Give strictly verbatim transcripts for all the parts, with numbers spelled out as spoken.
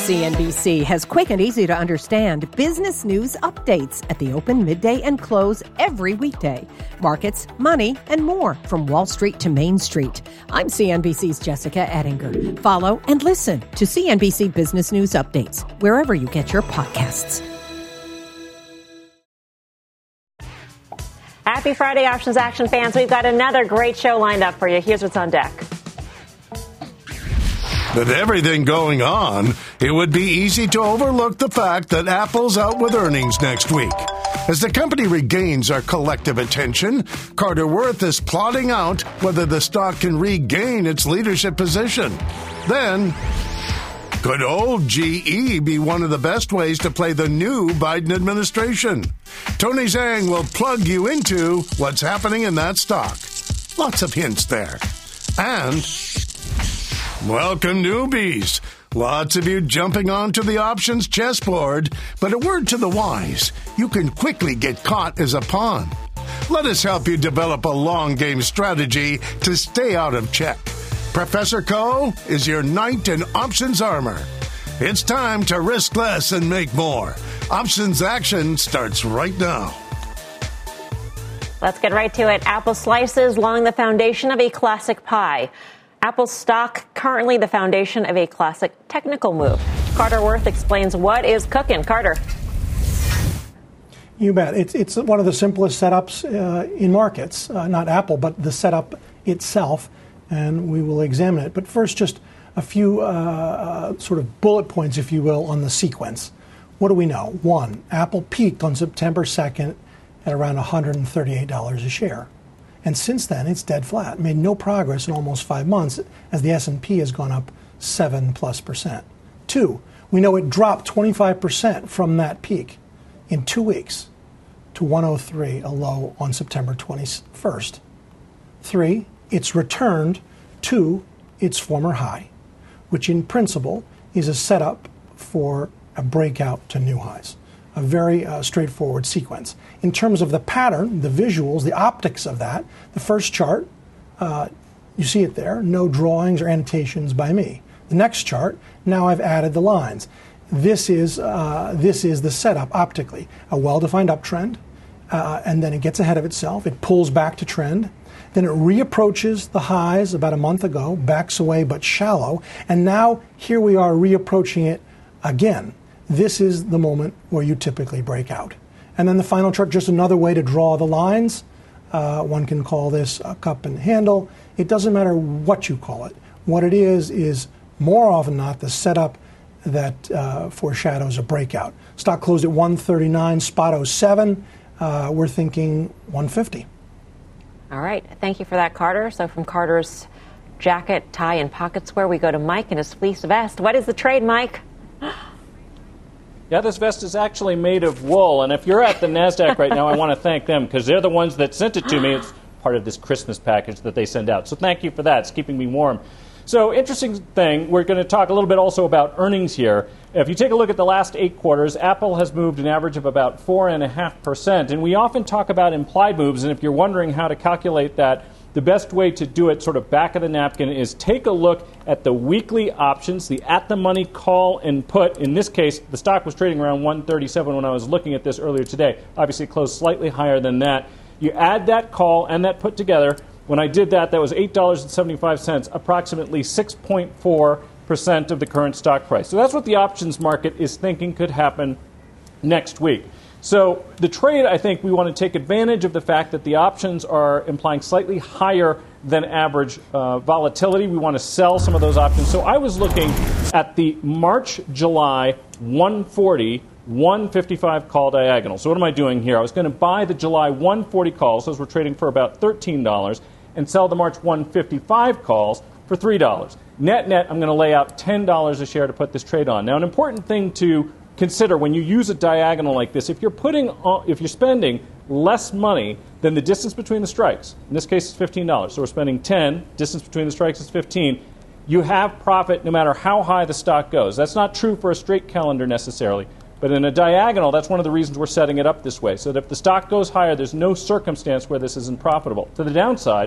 C N B C has quick and easy to understand business news updates at the open, midday, and close every weekday. Markets, money, and more from Wall Street to Main Street. I'm C N B C's Jessica Ettinger. Follow and listen to C N B C Business News Updates wherever you get your podcasts. Happy Friday, Options Action fans. We've got another great show lined up for you. Here's what's on deck. With everything going on, it would be easy to overlook the fact that Apple's out with earnings next week. As the company regains our collective attention, Carter Worth is plotting out whether the stock can regain its leadership position. Then, could old G E be one of the best ways to play the new Biden administration? Tony Zhang will plug you into what's happening in that stock. Lots of hints there. And welcome, newbies. Lots of you jumping onto the options chessboard, but a word to the wise, you can quickly get caught as a pawn. Let us help you develop a long game strategy to stay out of check. Professor Ko is your knight in options armor. It's time to risk less and make more. Options action starts right now. Let's get right to it. Apple slices along the foundation of a classic pie. Apple stock currently the foundation of a classic technical move. Carter Worth explains what is cooking. Carter. You bet. It's, it's one of the simplest setups uh, in markets, uh, not Apple, but the setup itself, and we will examine it. But first, just a few uh, uh, sort of bullet points, if you will, on the sequence. What do we know? One, Apple peaked on September second at around one hundred thirty-eight dollars a share. And since then, it's dead flat, made no progress in almost five months as the S and P has gone up seven plus percent. Two, we know it dropped twenty-five percent from that peak in two weeks to one oh three, a low on September twenty-first. Three, it's returned to its former high, which in principle is a setup for a breakout to new highs. A very uh, straightforward sequence. In terms of the pattern, the visuals, the optics of that, the first chart, uh, you see it there, no drawings or annotations by me. The next chart, now I've added the lines. This is, uh, this is the setup optically. A well-defined uptrend, uh, and then it gets ahead of itself. It pulls back to trend. Then it reapproaches the highs about a month ago, backs away but shallow, and now here we are reapproaching it again. This is the moment where you typically break out. And then the final chart, just another way to draw the lines. Uh, one can call this a cup and handle. It doesn't matter what you call it. What it is is more often than not the setup that uh, foreshadows a breakout. Stock closed at one thirty-nine, spot oh seven. Uh, we're thinking one fifty. All right. Thank you for that, Carter. So from Carter's jacket, tie, and pocket square, we go to Mike and his fleece vest. What is the trade, Mike? Yeah, this vest is actually made of wool, and if you're at the NASDAQ right now, I want to thank them because they're the ones that sent it to me. It's part of this Christmas package that they send out. So thank you for that. It's keeping me warm. So interesting thing, we're going to talk a little bit also about earnings here. If you take a look at the last eight quarters, Apple has moved an average of about four point five percent, and we often talk about implied moves, and if you're wondering how to calculate that, the best way to do it sort of back of the napkin is take a look at the weekly options, the at-the-money call and put. In this case, the stock was trading around one thirty-seven when I was looking at this earlier today. Obviously, it closed slightly higher than that. You add that call and that put together. When I did that, that was eight dollars and seventy-five cents, approximately six point four percent of the current stock price. So that's what the options market is thinking could happen next week. So the trade, I think we want to take advantage of the fact that the options are implying slightly higher than average uh, volatility. We want to sell some of those options. So I was looking at the March, July one forty, one fifty-five call diagonal. So what am I doing here? I was going to buy the July one forty calls. Those were trading for about thirteen dollars, and sell the March one fifty-five calls for three dollars. Net, net, I'm going to lay out ten dollars a share to put this trade on. Now, an important thing to consider when you use a diagonal like this, if you're putting, if you're spending less money than the distance between the strikes, in this case it's fifteen dollars, so we're spending ten, distance between the strikes is fifteen, you have profit no matter how high the stock goes. That's not true for a straight calendar necessarily, but in a diagonal, that's one of the reasons we're setting it up this way, so that if the stock goes higher, there's no circumstance where this isn't profitable. To the downside,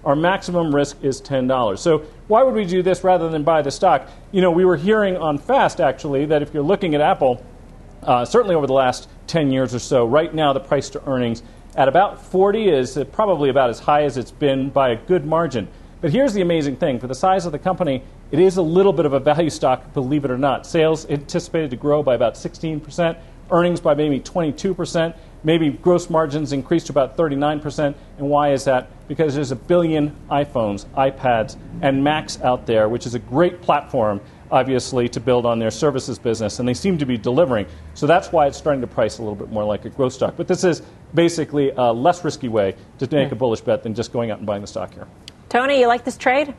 our maximum risk is ten dollars. So why would we do this rather than buy the stock? You know, we were hearing on Fast, actually, that if you're looking at Apple, uh, certainly over the last ten years or so, right now the price to earnings at about forty is uh, probably about as high as it's been by a good margin. But here's the amazing thing. For the size of the company, it is a little bit of a value stock, believe it or not. Sales anticipated to grow by about sixteen percent, earnings by maybe twenty-two percent, maybe gross margins increased to about thirty-nine percent. And why is that? Because there's a billion iPhones, iPads, and Macs out there, which is a great platform, obviously, to build on their services business, and they seem to be delivering. So that's why it's starting to price a little bit more like a growth stock. But this is basically a less risky way to make a bullish bet than just going out and buying the stock here. Tony, you like this trade?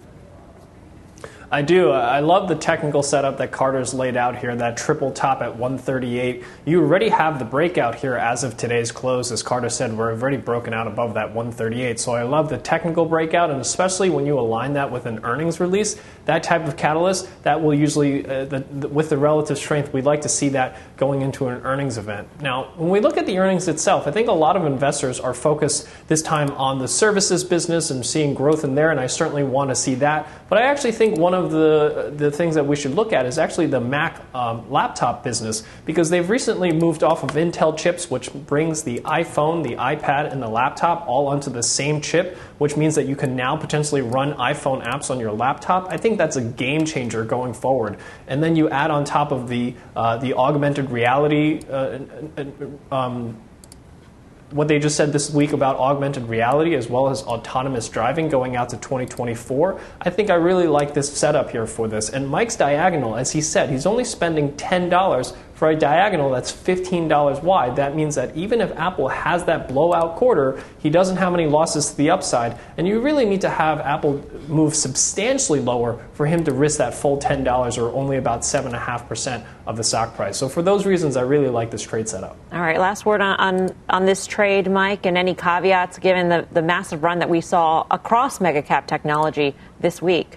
I do. I love the technical setup that Carter's laid out here, that triple top at one thirty-eight. You already have the breakout here as of today's close. As Carter said, we're already broken out above that one thirty-eight. So I love the technical breakout, and especially when you align that with an earnings release, that type of catalyst, that will usually, uh, the, the, with the relative strength, we'd like to see that going into an earnings event. Now, when we look at the earnings itself, I think a lot of investors are focused this time on the services business and seeing growth in there, and I certainly want to see that. But I actually think one of the the things that we should look at is actually the Mac um, laptop business, because they've recently moved off of Intel chips, which brings the iPhone, the iPad, and the laptop all onto the same chip, which means that you can now potentially run iPhone apps on your laptop. I think that's a game changer going forward. And then you add on top of the uh, the augmented reality uh, um, what they just said this week about augmented reality as well as autonomous driving going out to twenty twenty-four, I think I really like this setup here for this. And Mike's diagonal, as he said, he's only spending ten dollars for a diagonal that's fifteen dollars wide. That means that even if Apple has that blowout quarter, he doesn't have any losses to the upside. And you really need to have Apple move substantially lower for him to risk that full ten dollars, or only about seven point five percent of the stock price. So for those reasons, I really like this trade setup. All right, last word on, on, on this trade, Mike, and any caveats given the, the massive run that we saw across mega cap technology this week.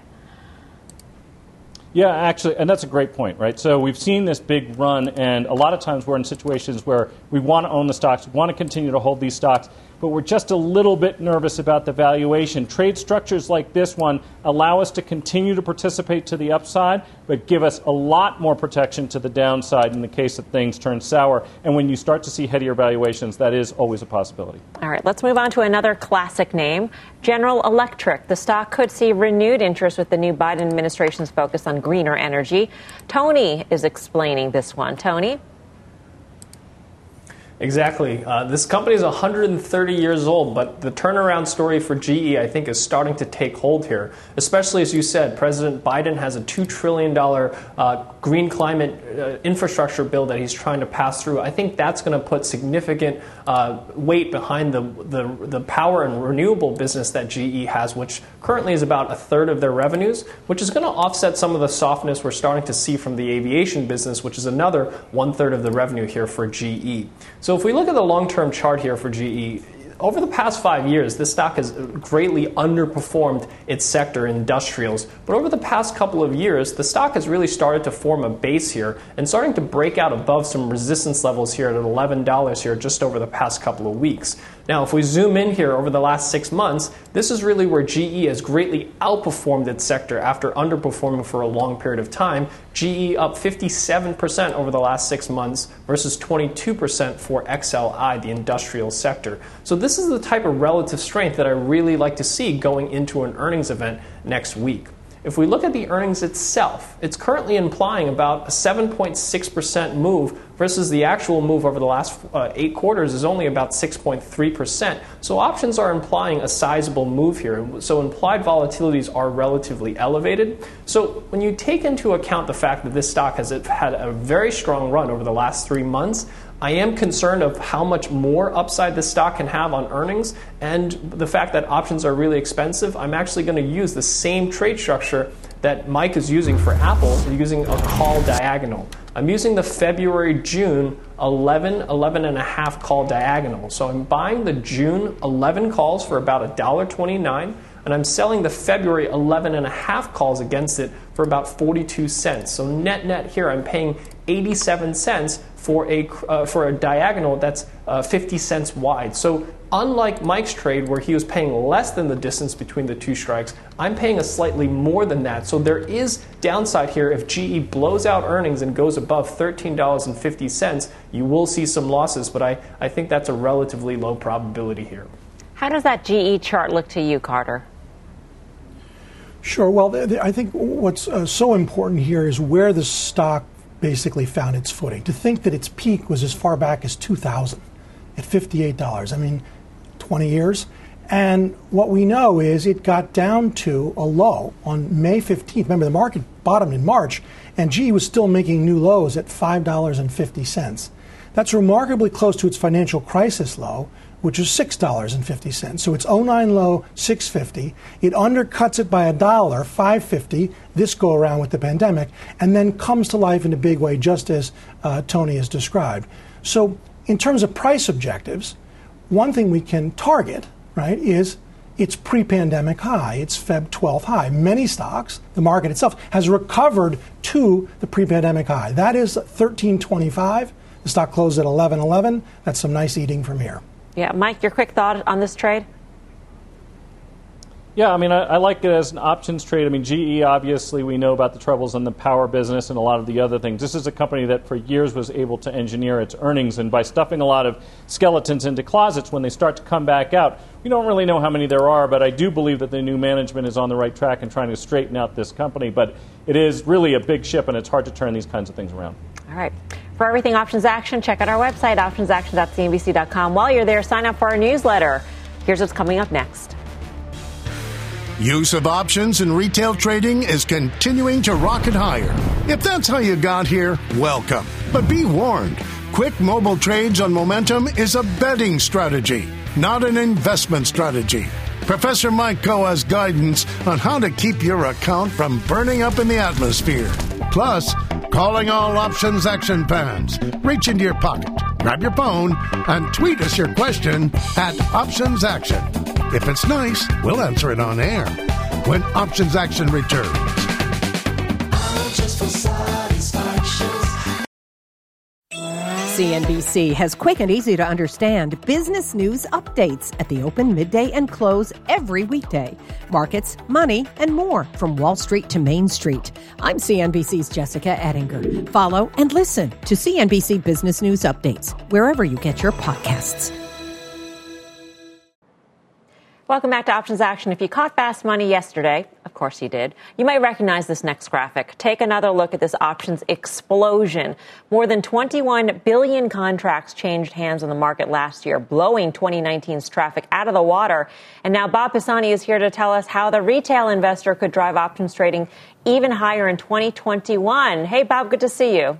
Yeah, actually, and that's a great point, right? So we've seen this big run, and a lot of times we're in situations where we want to own the stocks, we want to continue to hold these stocks, but we're just a little bit nervous about the valuation. Trade structures like this one allow us to continue to participate to the upside, but give us a lot more protection to the downside in the case that things turn sour. And when you start to see headier valuations, that is always a possibility. All right, let's move on to another classic name, General Electric. The stock could see renewed interest with the new Biden administration's focus on greener energy. Tony is explaining this one. Tony? Exactly. Uh, this company is one hundred thirty years old, but the turnaround story for G E, I think, is starting to take hold here. Especially, as you said, President Biden has a two trillion dollars uh, green climate uh, infrastructure bill that he's trying to pass through. I think that's going to put significant uh, weight behind the, the the power and renewable business that G E has, which currently is about a third of their revenues, which is going to offset some of the softness we're starting to see from the aviation business, which is another one third of the revenue here for G E. So if we look at the long-term chart here for G E, over the past five years, this stock has greatly underperformed its sector, industrials. But over the past couple of years, the stock has really started to form a base here and starting to break out above some resistance levels here at eleven dollars here just over the past couple of weeks. Now, if we zoom in here over the last six months, this is really where G E has greatly outperformed its sector after underperforming for a long period of time. G E up fifty-seven percent over the last six months versus twenty-two percent for X L I, the industrial sector. So this is the type of relative strength that I really like to see going into an earnings event next week. If we look at the earnings itself, it's currently implying about a seven point six percent move versus the actual move over the last uh, eight quarters is only about six point three percent. So options are implying a sizable move here. So implied volatilities are relatively elevated. So when you take into account the fact that this stock has had a very strong run over the last three months, I am concerned of how much more upside this stock can have on earnings, and the fact that options are really expensive. I'm actually going to use the same trade structure that Mike is using for Apple, using a call diagonal. I'm using the February June eleven, eleven and a half call diagonal. So I'm buying the June eleven calls for about one dollar twenty-nine. and I'm selling the February eleven and a half calls against it for about forty-two cents. So net net here, I'm paying eighty-seven cents for a uh, for a diagonal that's uh, fifty cents wide. So unlike Mike's trade, where he was paying less than the distance between the two strikes, I'm paying a slightly more than that. So there is downside here. If G E blows out earnings and goes above thirteen dollars and fifty cents, you will see some losses, but I, I think that's a relatively low probability here. How does that G E chart look to you, Carter? Sure. Well, th- th- I think what's uh, so important here is where the stock basically found its footing. To think that its peak was as far back as two thousand at fifty-eight dollars. I mean, twenty years. And what we know is it got down to a low on May fifteenth. Remember, the market bottomed in March, and G E was still making new lows at five dollars and fifty cents. That's remarkably close to its financial crisis low, which is six dollars and fifty cents. So it's oh nine low, six fifty. It undercuts it by a dollar, five fifty, this go around with the pandemic, and then comes to life in a big way, just as uh, Tony has described. So in terms of price objectives, one thing we can target, right, is its pre-pandemic high, its February twelfth high. Many stocks, the market itself, has recovered to the pre-pandemic high. That is thirteen twenty-five. The stock closed at eleven eleven. That's some nice eating from here. Yeah, Mike, your quick thought on this trade? Yeah, I mean, I, I like it as an options trade. I mean, G E, obviously, we know about the troubles in the power business and a lot of the other things. This is a company that for years was able to engineer its earnings, and by stuffing a lot of skeletons into closets, when they start to come back out, we don't really know how many there are, but I do believe that the new management is on the right track and trying to straighten out this company. But it is really a big ship, and it's hard to turn these kinds of things around. All right. For everything Options Action, check out our website, options action dot c n b c dot com. While you're there, sign up for our newsletter. Here's what's coming up next. Use of options in retail trading is continuing to rocket higher. If that's how you got here, welcome. But be warned, quick mobile trades on momentum is a betting strategy, not an investment strategy. Professor Mike Khouw has guidance on how to keep your account from burning up in the atmosphere. Plus, calling all Options Action fans. Reach into your pocket, grab your phone, and tweet us your question at Options Action. If it's nice, we'll answer it on air when Options Action returns. C N B C has quick and easy to understand business news updates at the open, midday, and close every weekday. Markets, money, and more from Wall Street to Main Street. I'm C N B C's Jessica Ettinger. Follow and listen to C N B C Business News Updates wherever you get your podcasts. Welcome back to Options Action. If you caught Fast Money yesterday, of course you did, you might recognize this next graphic. Take another look at this options explosion. More than twenty-one billion contracts changed hands on the market last year, blowing twenty nineteen's traffic out of the water. And now Bob Pisani is here to tell us how the retail investor could drive options trading even higher in twenty twenty-one. Hey, Bob, good to see you.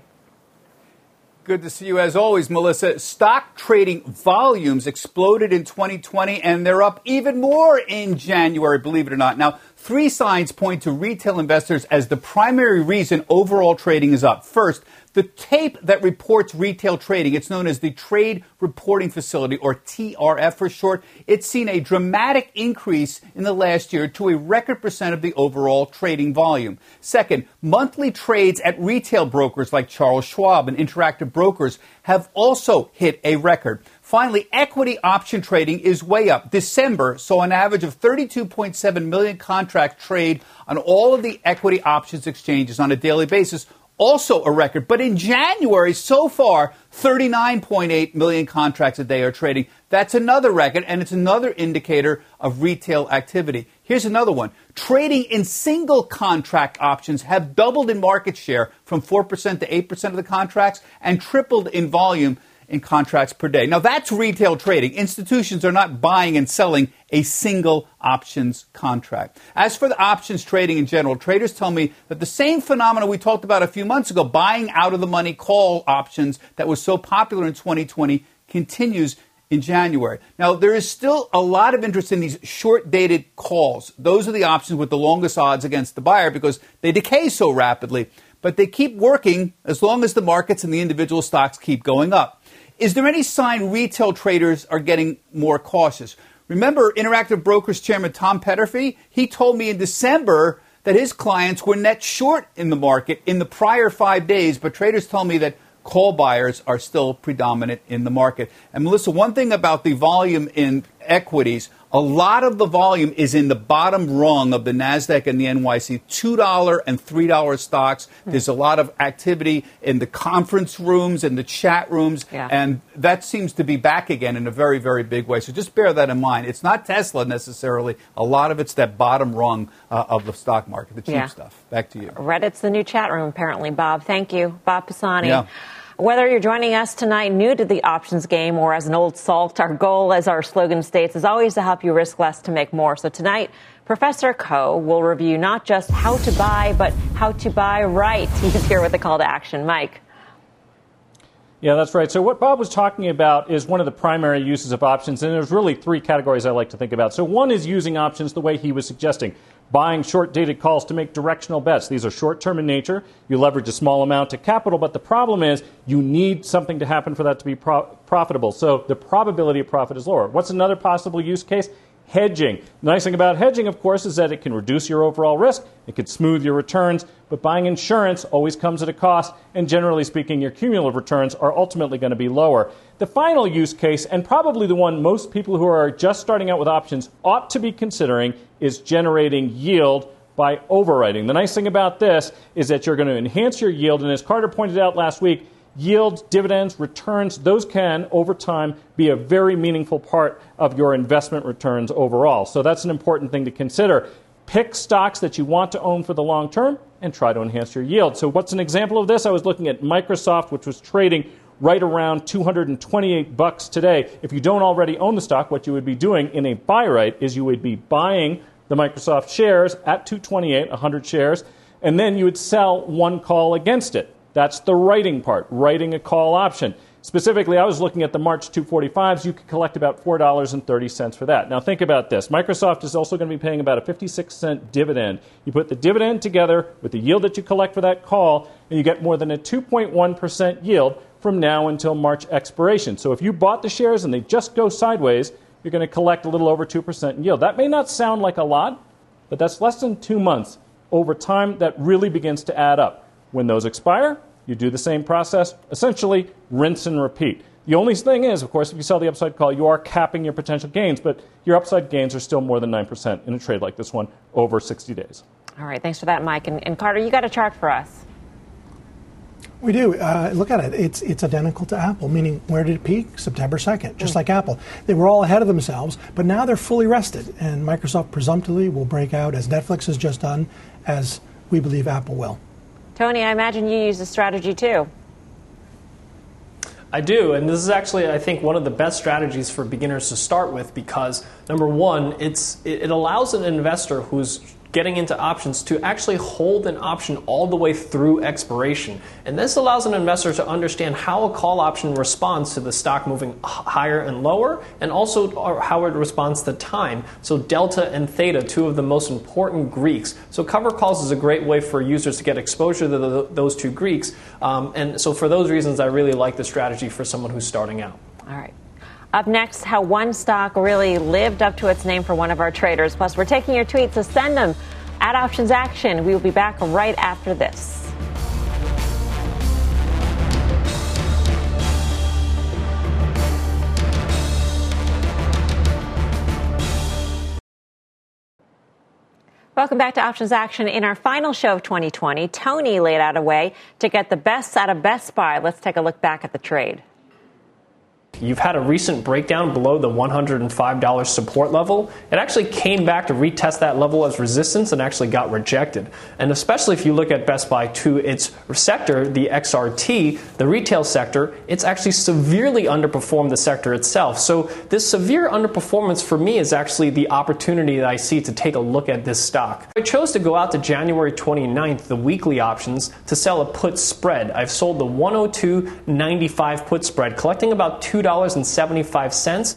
Good to see you as always, Melissa. Stock trading volumes exploded in twenty twenty, and they're up even more in January, believe it or not. Now, three signs point to retail investors as the primary reason overall trading is up. First, the tape that reports retail trading, it's known as the Trade Reporting Facility, or T R F for short. It's seen a dramatic increase in the last year to a record percent of the overall trading volume. Second, monthly trades at retail brokers like Charles Schwab and Interactive Brokers have also hit a record. Finally, equity option trading is way up. December saw an average of thirty-two point seven million contracts trade on all of the equity options exchanges on a daily basis. Also a record. But in January, so far, thirty-nine point eight million contracts a day are trading. That's another record, and it's another indicator of retail activity. Here's another one. Trading in single contract options have doubled in market share from four percent to eight percent of the contracts and tripled in volume in contracts per day. Now, that's retail trading. Institutions are not buying and selling a single options contract. As for the options trading in general, traders tell me that the same phenomena we talked about a few months ago, buying out of the money call options that was so popular in twenty twenty, continues in January. Now, there is still a lot of interest in these short-dated calls. Those are the options with the longest odds against the buyer because they decay so rapidly. But they keep working as long as the markets and the individual stocks keep going up. Is there any sign retail traders are getting more cautious? Remember Interactive Brokers Chairman Tom Petterfy? He told me in December that his clients were net short in the market in the prior five days, but traders tell me that call buyers are still predominant in the market. And Melissa, one thing about the volume in equities, a lot of the volume is in the bottom rung of the NASDAQ and the N Y S E, two dollars and three dollars stocks. There's a lot of activity in the conference rooms and the chat rooms, yeah. and that seems to be back again in a very, very big way. So just bear that in mind. It's not Tesla necessarily. A lot of it's that bottom rung uh, of the stock market, the cheap yeah. stuff. Back to you. Reddit's the new chat room, apparently, Bob. Thank you. Bob Pisani. Yeah. Whether you're joining us tonight new to the options game or as an old salt, our goal, as our slogan states, is always to help you risk less to make more. So tonight, Professor Koh will review not just how to buy, but how to buy right. He's here with a call to action. Mike. Yeah, that's right. So what Bob was talking about is one of the primary uses of options, and there's really three categories I like to think about. So one is using options the way he was suggesting, buying short-dated calls to make directional bets. These are short-term in nature. You leverage a small amount of capital, but the problem is you need something to happen for that to be pro- profitable. So the probability of profit is lower. What's another possible use case? Hedging. The nice thing about hedging, of course, is that it can reduce your overall risk. It can smooth your returns. But buying insurance always comes at a cost. And generally speaking, your cumulative returns are ultimately going to be lower. The final use case, and probably the one most people who are just starting out with options ought to be considering, is generating yield by overwriting. The nice thing about this is that you're going to enhance your yield. And as Carter pointed out last week, yields, dividends, returns, those can, over time, be a very meaningful part of your investment returns overall. So that's an important thing to consider. Pick stocks that you want to own for the long term and try to enhance your yield. So what's an example of this? I was looking at Microsoft, which was trading right around two hundred twenty-eight bucks today. If you don't already own the stock, what you would be doing in a buy right is you would be buying the Microsoft shares at two twenty-eight, one hundred shares, and then you would sell one call against it. That's the writing part, writing a call option. Specifically, I was looking at the March two forty-fives. You could collect about four dollars and thirty cents for that. Now, think about this. Microsoft is also going to be paying about a fifty-six cent dividend. You put the dividend together with the yield that you collect for that call, and you get more than a two point one percent yield from now until March expiration. So if you bought the shares and they just go sideways, you're going to collect a little over two percent in yield. That may not sound like a lot, but that's less than two months. Over time, that really begins to add up. When those expire, you do the same process, essentially rinse and repeat. The only thing is, of course, if you sell the upside call, you are capping your potential gains, but your upside gains are still more than nine percent in a trade like this one over sixty days. All right, thanks for that, Mike. And, and Carter, you got a chart for us. We do. Uh, look at it. It's it's identical to Apple, meaning where did it peak? September second, just mm. like Apple. They were all ahead of themselves, but now they're fully rested, and Microsoft presumptively will break out, as Netflix has just done, as we believe Apple will. Tony, I imagine you use this strategy too. I do, and this is actually, I think, one of the best strategies for beginners to start with because, number one, it's it allows an investor who's getting into options to actually hold an option all the way through expiration. And this allows an investor to understand how a call option responds to the stock moving higher and lower, and also how it responds to time. So delta and theta, two of the most important Greeks. So cover calls is a great way for users to get exposure to the, those two Greeks. Um, and so for those reasons, I really like the strategy for someone who's starting out. All right. Up next, how one stock really lived up to its name for one of our traders. Plus, we're taking your tweets, so send them at Options Action. We will be back right after this. Welcome back to Options Action. In our final show of twenty twenty, Tony laid out a way to get the best out of Best Buy. Let's take a look back at the trade. You've had a recent breakdown below the one hundred five dollars support level. It actually came back to retest that level as resistance and actually got rejected. And especially if you look at Best Buy to its sector, the X R T, the retail sector, it's actually severely underperformed the sector itself. So this severe underperformance for me is actually the opportunity that I see to take a look at this stock. I chose to go out to January twenty-ninth, the weekly options, to sell a put spread. I've sold the one oh two ninety-five put spread, collecting about two dollars and seventy-five cents.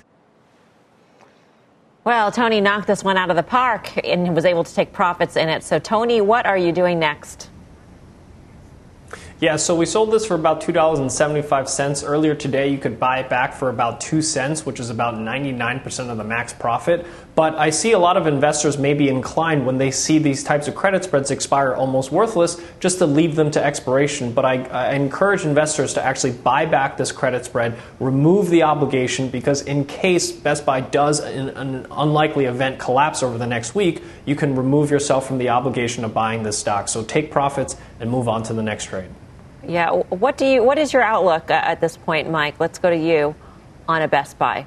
Well, Tony knocked this one out of the park and was able to take profits in it. So, Tony, what are you doing next? Yeah, so we sold this for about two dollars and seventy-five cents. Earlier today, you could buy it back for about two cents, which is about ninety-nine percent of the max profit. But I see a lot of investors may be inclined when they see these types of credit spreads expire almost worthless just to leave them to expiration. But I, I encourage investors to actually buy back this credit spread, remove the obligation, because in case Best Buy does, in an unlikely event, collapse over the next week, you can remove yourself from the obligation of buying this stock. So take profits and move on to the next trade. Yeah. What do you? What is your outlook at this point, Mike? Let's go to you on a Best Buy.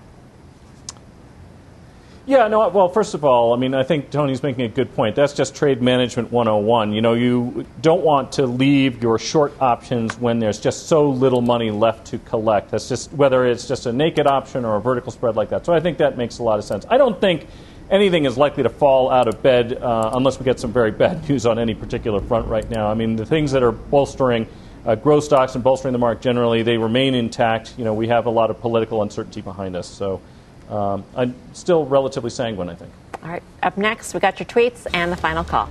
Yeah, no, well, first of all, I mean, I think Tony's making a good point. That's just trade management one oh one. You know, you don't want to leave your short options when there's just so little money left to collect. That's just, whether it's just a naked option or a vertical spread like that. So I think that makes a lot of sense. I don't think anything is likely to fall out of bed uh, unless we get some very bad news on any particular front right now. I mean, the things that are bolstering uh, growth stocks and bolstering the market generally, they remain intact. You know, we have a lot of political uncertainty behind us. So Um, I'm still relatively sanguine, I think. All right. Up next, we got your tweets and the final call.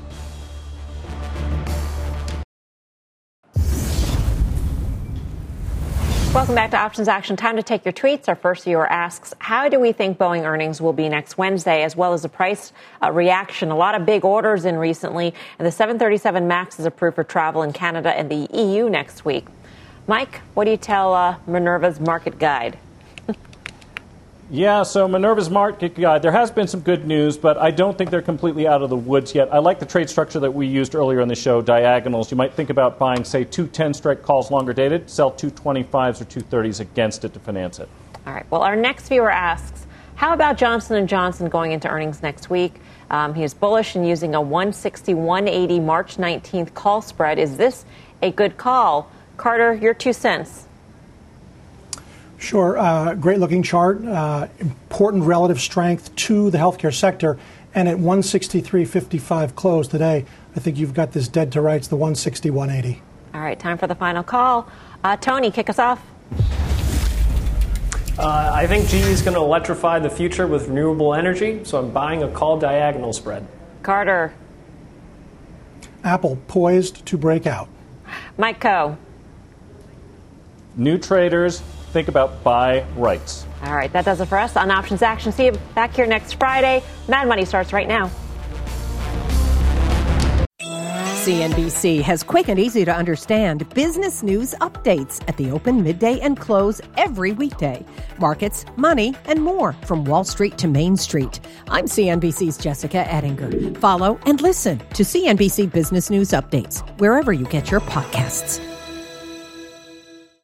Welcome back to Options Action. Time to take your tweets. Our first viewer asks, how do we think Boeing earnings will be next Wednesday, as well as the price uh, reaction? A lot of big orders in recently, and the seven thirty-seven MAX is approved for travel in Canada and the E U next week. Mike, what do you tell uh, Minerva's market guide? Yeah, so Minerva's market guide, there has been some good news, but I don't think they're completely out of the woods yet. I like the trade structure that we used earlier in the show, diagonals. You might think about buying, say, two ten-strike calls longer dated, sell two twenty-fives or two thirties against it to finance it. All right. Well, our next viewer asks, how about Johnson and Johnson going into earnings next week? Um, he is bullish and using a one sixty one eighty March nineteenth call spread. Is this a good call? Carter, your two cents. Sure. Uh, great looking chart. Uh, important relative strength to the healthcare sector. And at one sixty-three fifty-five close today, I think you've got this dead to rights, the one sixty one eighty. All right. Time for the final call. Uh, Tony, kick us off. Uh, I think G E is going to electrify the future with renewable energy, so I'm buying a call diagonal spread. Carter. Apple poised to break out. Mike Coe. New traders, think about buy rights. All right, that does it for us on Options Action. See you back here next Friday. Mad Money starts right now. C N B C has quick and easy to understand business news updates at the open, midday, and close every weekday. Markets, money, and more from Wall Street to Main Street. I'm C N B C's Jessica Ettinger. Follow and listen to C N B C Business News Updates wherever you get your podcasts.